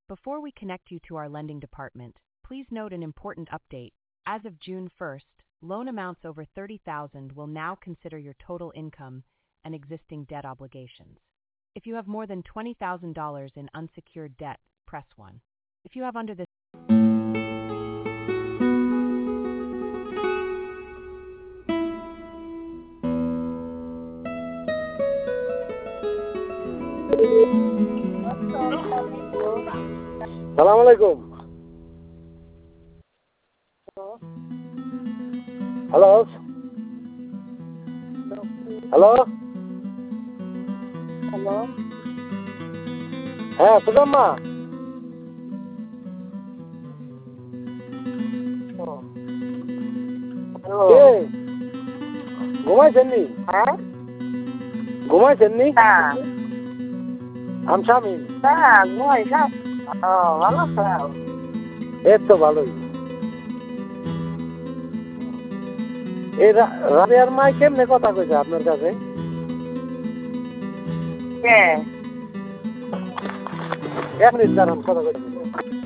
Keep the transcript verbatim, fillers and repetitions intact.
Before we connect you to our lending department, please note an important update. As of June first, loan amounts over thirty thousand dollars will now consider your total income and existing debt obligations. If you have more than twenty thousand dollars in unsecured debt, press one. If you have under this সালাম আলাইকুম। Hello hello hello, হ্যাঁ সুজাম্মা, কে ঘুমাইছেন নি? হ্যাঁ ঘুমাইছেন নি? হ্যাঁ আমি শামিম। হ্যাঁ ঘুমাই সব। ও ভালো আছো? এই তো ভালোই। এই রাবিয়ার মাই কেমনে কথা কইছে আপনার কাছে? কে? এক মিনিট দাঁড়ান, কথা কইছি।